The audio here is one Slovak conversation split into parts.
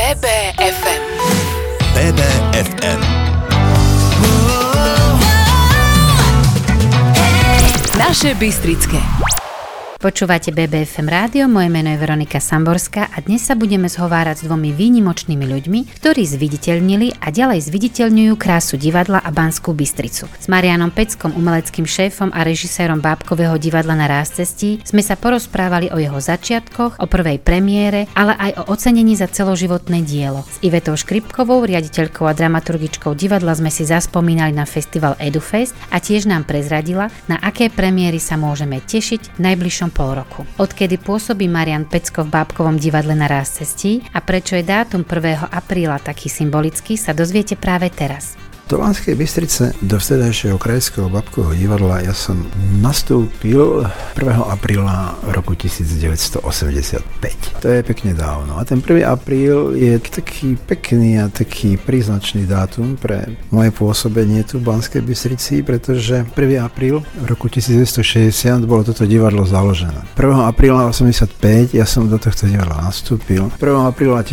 BBFM. BBFM. Naše Bystrické. Počúvate BBFM rádio, moje meno je Veronika Samborská a dnes sa budeme zhovárať s dvomi výnimočnými ľuďmi, ktorí zviditeľnili a ďalej zviditeľňujú krásu divadla a Banskú Bystricu. S Marianom Peckom, umeleckým šéfom a režisérom Bábkového divadla na Rázcestí, sme sa porozprávali o jeho začiatkoch, o prvej premiére, ale aj o ocenení za celoživotné dielo. S Ivetou Škripkovou, riaditeľkou a dramaturgičkou divadla, sme si zaspomínali na festival EduFest a tiež nám prezradila, na aké premiéry sa môžeme tešiť v najbližšom pol roku. Odkedy pôsobí Marian Pecko v Bábkovom divadle na Rázcestí a prečo je dátum 1. apríla taký symbolický, sa dozviete práve teraz. Do Banskej Bystrice, do vtedajšieho krajského Bábkového divadla, ja som nastúpil 1. apríla roku 1985. To je pekne dávno. A ten 1. apríl je taký pekný a taký príznačný dátum pre moje pôsobenie tu v Banskej Bystrici, pretože 1. apríl roku 1960 bolo toto divadlo založené. 1. apríla 1985 ja som do tohto divadla nastúpil. 1. apríla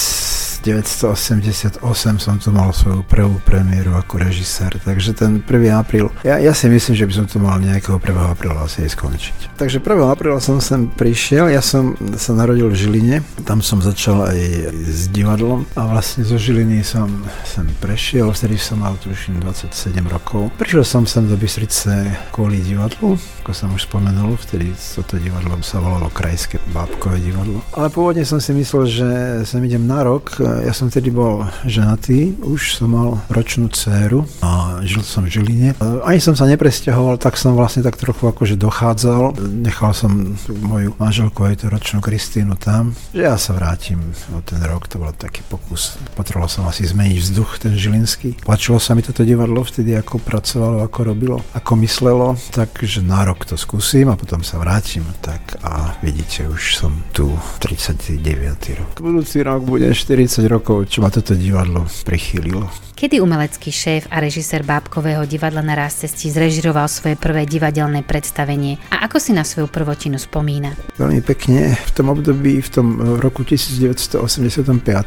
1988 som tu mal svoju prvú premiéru ako režisér, takže ten 1. apríl, ja si myslím, že by som to mal nejakého 1. apríla asi aj skončiť. Takže 1. apríla som sem prišiel, ja som sa narodil v Žiline, tam som začal aj s divadlom a vlastne zo Žiliny som sem prešiel, vtedy som mal tuším 27 rokov. Prišiel som sem do Bystrice kvôli divadlu, ako som už spomenul, vtedy toto divadlo sa volalo Krajské Bábkové divadlo. Ale pôvodne som si myslel, že sem idem na rok. Ja som vtedy bol ženatý, už som mal ročnú dcéru a žil som v Žiline. Ani som sa nepresťahoval, tak som vlastne tak trochu akože dochádzal. Nechal som moju manželku aj tú ročnú Kristínu tam, že ja sa vrátim o ten rok, to bol taký pokus. Potreboval som asi zmeniť vzduch, ten žilinský. Páčilo sa mi toto divadlo vtedy, ako pracovalo, ako robilo, ako myslelo, takže na rok to skúsim a potom sa vrátim. Tak a vidíte, už som tu 39. rok. Budúci rok bude 40 rokov, čo ma toto divadlo prichýlilo. Kedy umelecký šéf a režisér Bábkového divadla na Rázcestí zrežiroval svoje prvé divadelné predstavenie a ako si na svoju prvotinu spomína? Veľmi pekne. V tom období, v tom roku 1985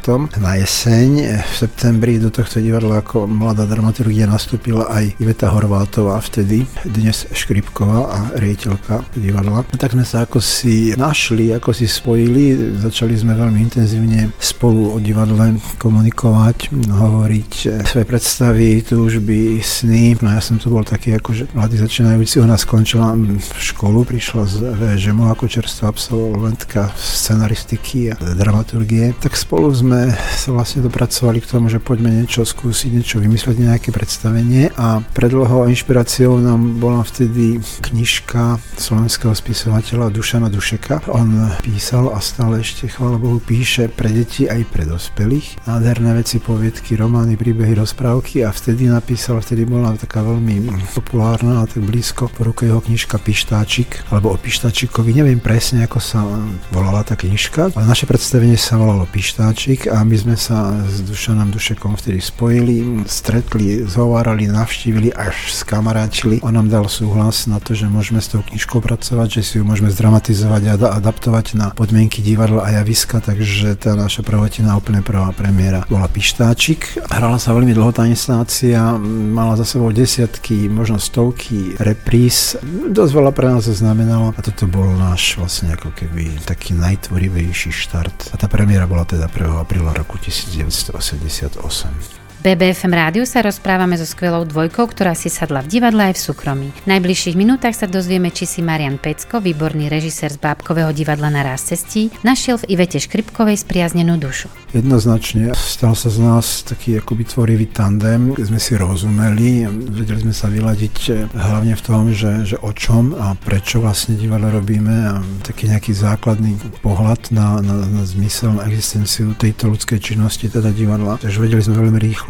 na jeseň, v septembri do tohto divadla ako mladá dramaturgia nastúpila aj Iveta Horvátová, vtedy dnes Škripková a riaditeľka divadla. Tak sme sa ako si našli, ako si spojili, začali sme veľmi intenzívne spolu o divadle komunikovať, hovoriť svoje predstavy, túžby, sny. No ja som tu bol taký akože mladý začínajúci, ona skončila školu, prišla z VŽMu ako čerstvá absolventka scenaristiky a dramaturgie. Tak spolu sme sa vlastne dopracovali k tomu, že poďme niečo skúsiť, niečo vymyslieť, nejaké predstavenie a predlohou a inšpiráciou nám bola vtedy knižka slovenského spisovateľa Dušana Dušeka. On písal a stále ešte, chvála Bohu, píše pre deti aj pre dospelých. Nádherné veci, poviedky, romány, príbehy, rozprávky a vtedy bola taká veľmi populárna a tak blízko po ruke jeho knižka Pištáčik, alebo o Pištáčikovi, neviem presne, ako sa volala tá knižka, ale naše predstavenie sa volalo Pištáčik a my sme sa s Dušanom Dušekom vtedy spojili, stretli, zhovárali, navštívili, až skamarátili. On nám dal súhlas na to, že môžeme s tou knižkou pracovať, že si ju môžeme zdramatizovať a adaptovať na podmienky divadla a javiska, takže tá naša prvotina, úplne prvá premiéra bola Pištáčik. Hrala sa veľmi dlho tá inscenácia, mala za sebou desiatky, možno stovky repríz. Dosť veľa pre nás to znamenalo a toto bol náš vlastne ako keby taký najtvorivejší štart. A tá premiéra bola teda 1. apríla roku 1988. BBFM rádiu sa rozprávame so skvelou dvojkou, ktorá si sadla v divadle aj v súkromí. V najbližších minútach sa dozvieme, či si Marian Pecko, výborný režisér z Bábkového divadla na Rázcestí, našiel v Ivete Škripkovej spriaznenú dušu. Jednoznačne stal sa z nás taký akoby tvorivý tandem, keď sme si rozumeli, vedeli sme sa vyladiť hlavne v tom, že o čom a prečo vlastne divadlo robíme a taký nejaký základný pohľad na zmysel, na existenciu tejto ľudskej činnosti, teda divadla. Takže vedeli sme veľmi rýchlo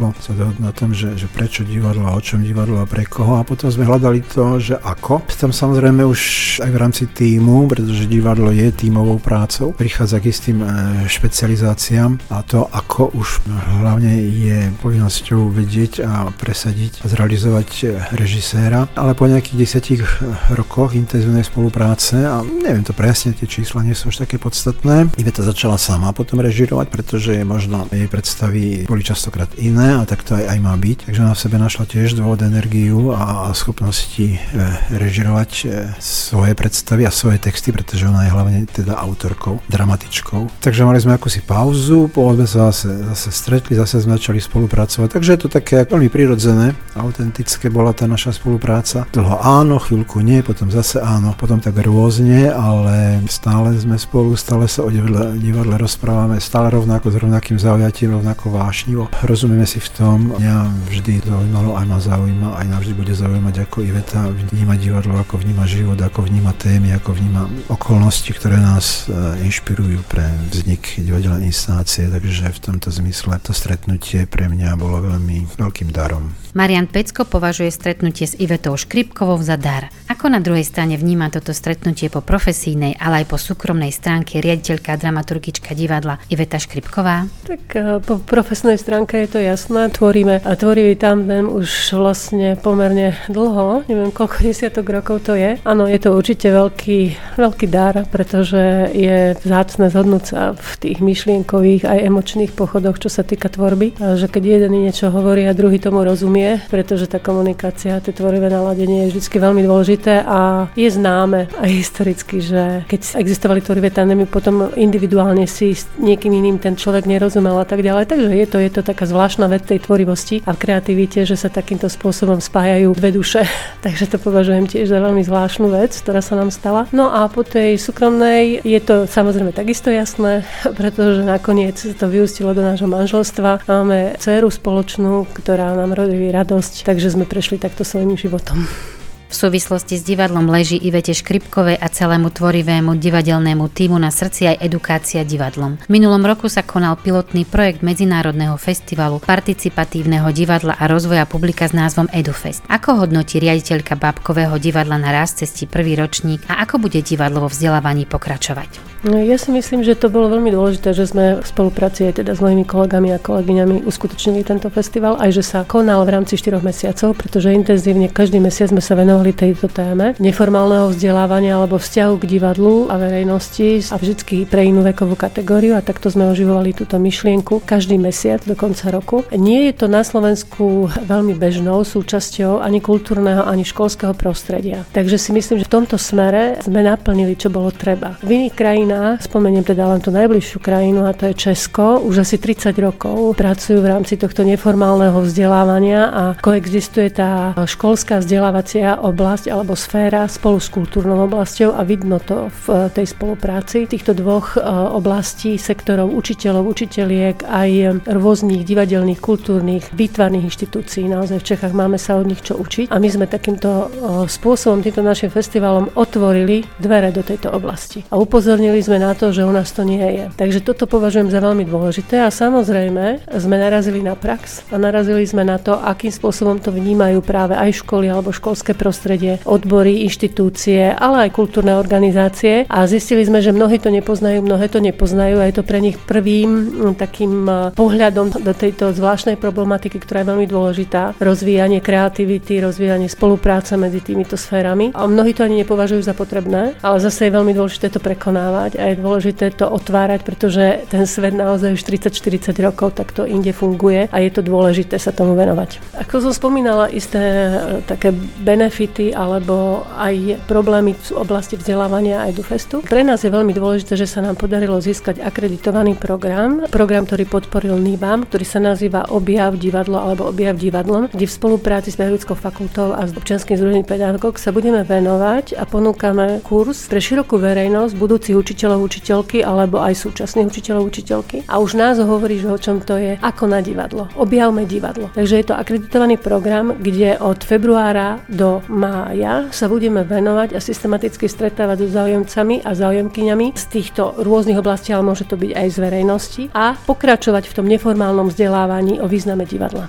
rýchlo sa dohodnú na tom, že prečo divadlo a o čom divadlo a pre koho. A potom sme hľadali to, že ako. Tam samozrejme už aj v rámci tímu, pretože divadlo je tímovou prácou, prichádza k istým špecializáciám a to, ako už hlavne je povinnosťou vedieť a presadiť a zrealizovať režiséra. Ale po nejakých 10 rokoch intenzívnej spolupráce, a neviem to presne, tie čísla nie sú už také podstatné, Iveta začala sama potom režirovať, pretože možno jej predstavy boli častokrát iné a tak to aj má byť. Takže ona v sebe našla tiež dôvod, energiu a schopnosti režirovať svoje predstavy a svoje texty, pretože ona je hlavne teda autorkou, dramatičkou. Takže mali sme akúsi pauzu, potom sme sa zase stretli, zase sme začali spolupracovať. Takže je to také veľmi prirodzené, autentické bola tá naša spolupráca. Dlho áno, chvíľku nie, potom zase áno, potom tak rôzne, ale stále sme spolu, stále sa o divadle rozprávame, stále rovnako s rovnakým zaujatím, rovnako vášnivo. Rozumieme si v tom, mňa vždy zaujímalo, aj ma zaujíma, aj navždy bude zaujímať, ako Iveta vníma divadlo, ako vníma život, ako vníma témy, ako vníma okolnosti, ktoré nás inšpirujú pre vznik divadelnej inscenácie, takže v tomto zmysle to stretnutie pre mňa bolo veľmi veľkým darom. Marián Pecko považuje stretnutie s Ivetou Škripkovou za dar. Ako na druhej strane vníma toto stretnutie po profesijnej, ale aj po súkromnej stránke riaditeľka a dramaturgička divadla Iveta Škripková? Tak po profesnej stránke je to jasné. Tvoríme a tvorivý tandem už vlastne pomerne dlho. Neviem, koľko desiatok rokov to je. Áno, je to určite veľký dar, pretože je vzácne zhodnúť sa v tých myšlienkových aj emočných pochodoch, čo sa týka tvorby. A že keď jeden niečo hovorí a druhý tomu rozumie, pretože tá komunikácia, to tvorivé naladenie je vždy veľmi dôležité a je známe aj historicky, že keď existovali tvorivé tandemy, potom individuálne si s niekým iným ten človek nerozumel a tak ďalej. Takže je to taká zvláštna vec tej tvorivosti a v kreativite, že sa takýmto spôsobom spájajú dve duše. Takže to považujem tiež za veľmi zvláštnu vec, ktorá sa nám stala. No a po tej súkromnej je to samozrejme takisto jasné, pretože nakoniec to vyústilo do nášho manželstva. Máme dcéru spoločnú, ktorá nám robí radosť, takže sme prešli takto svojím životom. V súvislosti s divadlom leží Ivete Škripkovej a celému tvorivému divadelnému tímu na srdci aj edukácia divadlom. V minulom roku sa konal pilotný projekt Medzinárodného festivalu participatívneho divadla a rozvoja publika s názvom EduFest. Ako hodnotí riaditeľka Bábkového divadla na Rast cestí prvý ročník a ako bude divadlo vo vzdelávaní pokračovať? No, ja si myslím, že to bolo veľmi dôležité, že sme v spolupráci aj teda s mojimi kolegami a kolegyňami uskutočnili tento festival, aj že sa konal v rámci 4 mesiacov, pretože intenzívne každý mesiac sme sa venovali tejto téme neformálneho vzdelávania alebo vzťahu k divadlu a verejnosti a vždycky pre inú vekovú kategóriu a takto sme oživovali túto myšlienku každý mesiac do konca roku. Nie je to na Slovensku veľmi bežnou súčasťou ani kultúrneho, ani školského prostredia. Takže si myslím, že v tomto smere sme naplnili, čo bolo treba. V iných krajinách, spomeniem teda len tú najbližšiu krajinu a to je Česko, už asi 30 rokov pracujú v rámci tohto neformálneho vzdelávania a koexistuje tá školská vzdelávacia oblasť alebo sféra spolu s kultúrnou oblasťou a vidno to v tej spolupráci týchto dvoch oblastí, sektorov učiteľov, učiteľiek, aj rôznych divadelných, kultúrnych, výtvarných inštitúcií. Naozaj v Čechách máme sa od nich čo učiť a my sme takýmto spôsobom, týmto našim festivalom otvorili dvere do tejto oblasti a upozornili sme na to, že u nás to nie je. Takže toto považujem za veľmi dôležité a samozrejme sme narazili na prax a narazili sme na to, akým spôsobom to vnímajú práve aj školy alebo školské prostredie, odbory, inštitúcie, ale aj kultúrne organizácie a zistili sme, že mnohí to nepoznajú a je to pre nich prvým takým pohľadom do tejto zvláštnej problematiky, ktorá je veľmi dôležitá. Rozvíjanie kreativity, rozvíjanie spolupráce medzi týmito sférami a mnohí to ani nepovažujú za potrebné, ale zase je veľmi dôležité to prekonávať a je dôležité to otvárať, pretože ten svet naozaj už 30-40 rokov takto inde funguje a je to dôležité sa tomu venovať. Ako som spomínala, isté také benefity alebo aj problémy v oblasti vzdelávania aj EduFestu. Pre nás je veľmi dôležité, že sa nám podarilo získať akreditovaný program, ktorý podporil NIBAM, ktorý sa nazýva Objav divadlo alebo Objav divadlom, kde v spolupráci s Pedagogickou fakultou a s občianskym združením pedagógov sa budeme venovať a ponúkame kurz pre širokú verejnosť budúcich učiteľov, učiteľky alebo aj súčasných učiteľov, učiteľky. A už nás hovorí, že o čom to je, ako na divadlo. Objavme divadlo. Takže je to akreditovaný program, kde od februára do mája sa budeme venovať a systematicky stretávať so záujemcami a záujemkyňami z týchto rôznych oblastí, ale môže to byť aj z verejnosti a pokračovať v tom neformálnom vzdelávaní o význame divadla.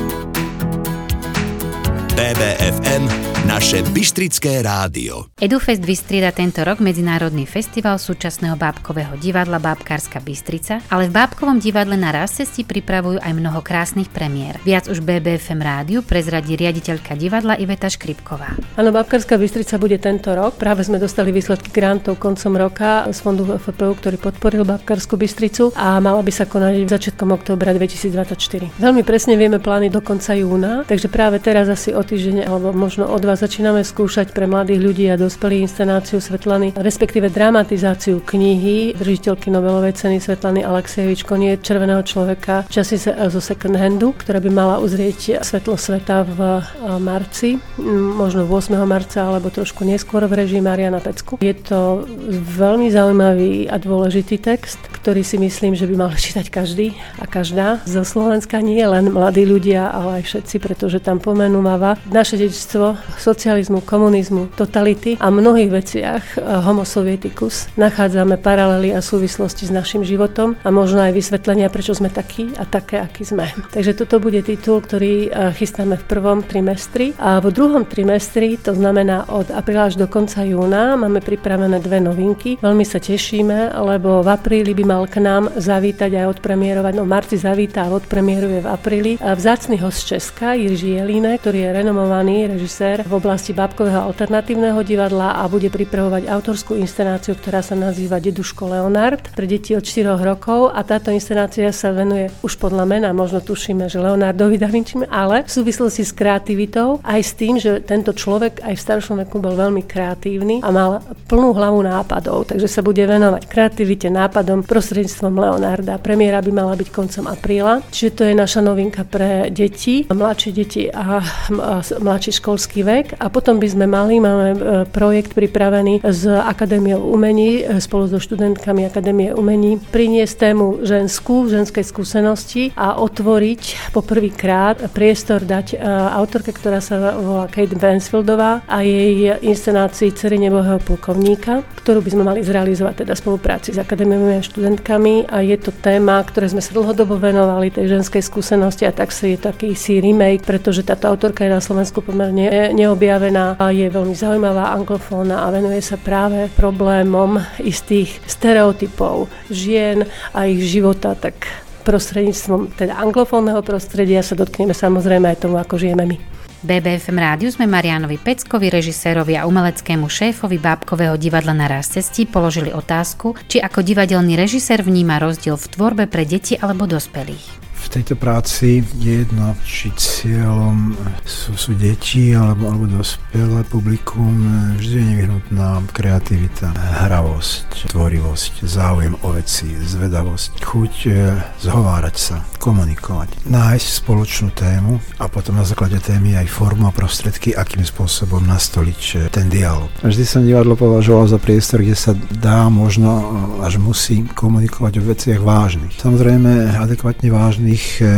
BBFM, naše bystrické rádio. Edufest vystrieda tento rok medzinárodný festival súčasného bábkového divadla Bábkárska Bystrica, ale v Bábkovom divadle na Rastcesti pripravujú aj mnoho krásnych premiér. Viac už BBFM rádiu prezradí riaditeľka divadla Iveta Škripková. Áno, Bábkárska Bystrica bude tento rok. Práve sme dostali výsledky grantov koncom roka z fondu VFPU, ktorý podporil Bábkárskú Bystricu a mala by sa konať začiatkom októbra 2024. Veľmi presne vieme plány do konca júna, takže práve teraz asi o týždeň alebo možno o 2 začíname skúšať pre mladých ľudí a dospelých inscenáciu Svetlany, respektíve dramatizáciu knihy držiteľky Nobelovej ceny Svetlany Alexiejevič Koniec Červeného človeka časy zo second handu, ktorá by mala uzrieť svetlo sveta v marci, možno 8. marca alebo trošku neskôr v režii Mariana Pecku. Je to veľmi zaujímavý a dôležitý text, ktorý si myslím, že by mal čítať každý a každá. Zo Slovenska nie len mladí ľudia, ale aj všetci, pretože tam pomenúva naše dedičstvo socializmu, komunizmu, totality a mnohých veciach homo sovietikus. Nachádzame paralely a súvislosti s našim životom a možno aj vysvetlenia, prečo sme takí a také, akí sme. Takže toto bude titul, ktorý chystáme v prvom trimestri a v druhom trimestri, to znamená od apríla až do konca júna, máme pripravené 2 novinky. Veľmi sa tešíme, lebo v apríli by mal k nám zavítať aj odpremierovať, v marci zavítá a odpremieruje v apríli vzácny host z Česka, Jiří Jelínek, ktorý je renomovaný režisér v oblasti bábkového alternatívneho divadla a bude pripravovať autorskú inscenáciu, ktorá sa nazýva Deduško Leonard pre deti od 4 rokov a táto inscenácia sa venuje už podľa mena, možno tušíme, že Leonardovi da Vinci, ale v súvislosti s kreativitou aj s tým, že tento človek aj v staršom veku bol veľmi kreatívny a mal plnú hlavu nápadov, takže sa bude venovať kreativite, nápadom prostredníctvom Leonarda. Premiéra by mala byť koncom apríla, čiže to je naša novinka pre deti, mladšie deti a mladší školský vek a potom by sme máme projekt pripravený s Akadémiou umení spolu so študentkami Akadémie umení priniesť tému ženskej skúsenosti a otvoriť poprvýkrát priestor dať autorke, ktorá sa volá Kate Mansfieldová a jej inscenácii Dcery nebohého plukovníka, ktorú by sme mali zrealizovať teda v spolupráci s Akadémiou a študentkami a je to téma, ktoré sme sa dlhodobo venovali tej ženskej skúsenosti a tak sa je taký remake, pretože táto autorka je na Slovensku pomerne neobjavená a je veľmi zaujímavá, anglofónna a venuje sa práve problémom istých stereotypov žien a ich života, tak prostredníctvom teda anglofónneho prostredia sa dotkneme samozrejme aj tomu, ako žijeme my. BBFM rádiu sme Marianovi Peckovi, režisérovi a umeleckému šéfovi Bábkového divadla na Rastcesti položili otázku, či ako divadelný režisér vníma rozdiel v tvorbe pre deti alebo dospelých. V tejto práci je jedno, či cieľom sú deti alebo dospelé publikum. Vždy je nevyhnutná kreativita, hravosť, tvorivosť, záujem o veci, zvedavosť, chuť zhovárať sa, komunikovať, nájsť spoločnú tému a potom na základe témy aj formu a prostriedky, akým spôsobom nastoliť ten dialog. Vždy som divadlo považoval za priestor, kde sa dá, možno až musí komunikovať o veciach vážnych. Samozrejme adekvátne vážnych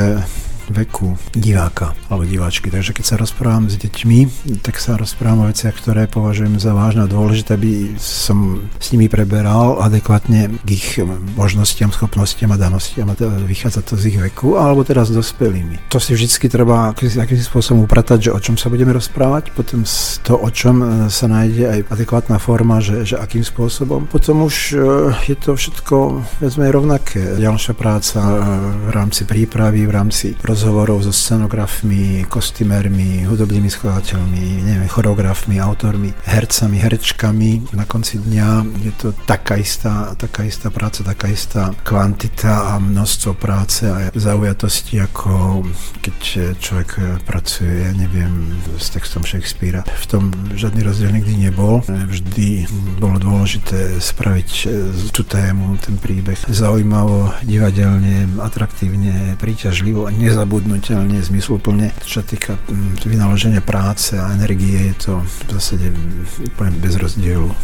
veku diváka alebo diváčky. Takže keď sa rozprávam s deťmi, tak sa rozprávam o veciach, ktoré považujem za vážne a dôležité, aby som s nimi preberal adekvátne k ich možnostiam, schopnostiam a danostiam a teda vychádza to z ich veku, alebo teraz s dospelými. To si vždycky treba akým spôsobom upratať, že o čom sa budeme rozprávať, potom to, o čom sa nájde aj adekvátna forma, že akým spôsobom. Potom už je to všetko viac menej rovnaké. Ďalšia práca v rámci prípravy, v rámci rozhovorov so scenografmi, kostymérmi, hudobnými skladateľmi, neviem, choreografmi, autormi, hercami, herečkami. Na konci dňa je to taká istá práca, taká istá kvantita a množstvo práce a zaujatosti, ako keď človek pracuje, ja neviem, s textom Shakespearea. V tom žiadny rozdiel nikdy nebol. Vždy bolo dôležité spraviť tú tému, ten príbeh zaujímavo, divadelne, atraktívne, príťažlivo a nezabudnutelne, zmysluplne. Čo sa týka vynaloženia práce a energie, je to v zásade úplne bez rozdielu.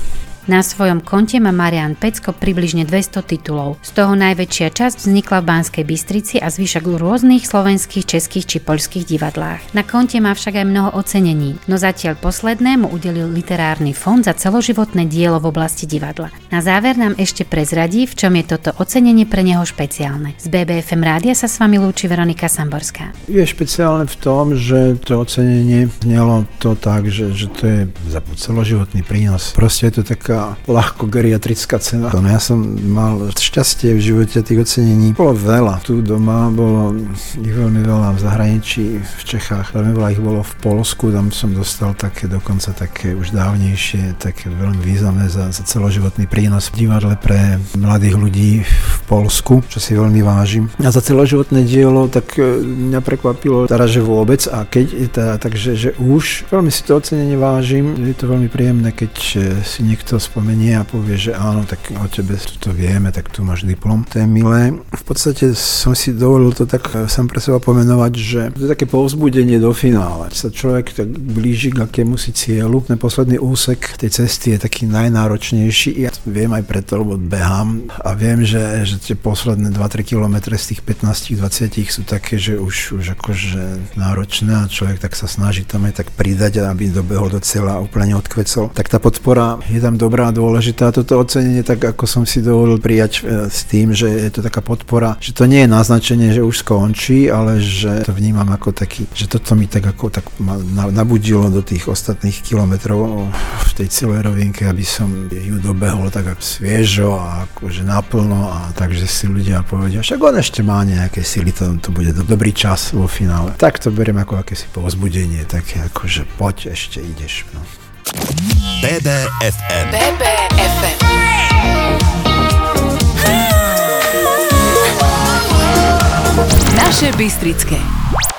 Na svojom konte má Marián Pecko približne 200 titulov. Z toho najväčšia časť vznikla v Banskej Bystrici a zvyšok v rôznych slovenských, českých či poľských divadlách. Na konte má však aj mnoho ocenení, no zatiaľ poslednému udelil Literárny fond za celoživotné dielo v oblasti divadla. Na záver nám ešte prezradí, v čom je toto ocenenie pre neho špeciálne. Z BBFM rádia sa s vami lúči Veronika Samborská. Je špeciálne v tom, že to ocenenie znelo to tak, že to je za celoživotný prínos. Proste je to taká ľahko geriatrická cena. Ja som mal šťastie v živote tých ocenení. Bolo veľa. Tu doma bolo ich veľmi veľa v zahraničí, v Čechách. Veľmi veľa ich bolo v Poľsku. Tam som dostal dokonca také už dávnejšie, také veľmi významné za celoživotný prínos v divadle pre mladých ľudí v Poľsku, čo si veľmi vážim. A za celoživotné dielo tak mňa prekvapilo že vôbec. A keď takže že už veľmi si to ocenenie vážim. Je to veľmi príjemné, keď si niekto spomenie a povie, že áno, tak o tebe to vieme, tak tu máš diplom. To je milé. V podstate som si dovolil to tak sám pre seba pomenovať, že to je také povzbudenie do finále. Sa človek tak blíži k akémusi cieľu. Ten posledný úsek tej cesty je taký najnáročnejší. Ja viem aj preto, lebo behám a viem, že tie posledné 2-3 kilometre z tých 15-20 sú také, že už akože náročné a človek tak sa snaží tam aj tak pridať, aby dobehol do cieľa a úplne odkvecol. Tak tá podpora je tam dobrá a dôležitá. Toto ocenenie, tak ako som si dovolil prijať s tým, že je to taká podpora, že to nie je naznačenie, že už skončí, ale že to vnímam ako taký, že toto mi tak nabudilo do tých ostatných kilometrov v tej celej rovinke, aby som ju dobehol tak sviežo a akože naplno a takže si ľudia povedia, však on ešte má nejaké sily, to bude dobrý čas vo finále. Tak to beriem ako akési povzbudenie, také akože poď, ešte ideš. No. BBFM. BBFM. Naše Bystrické.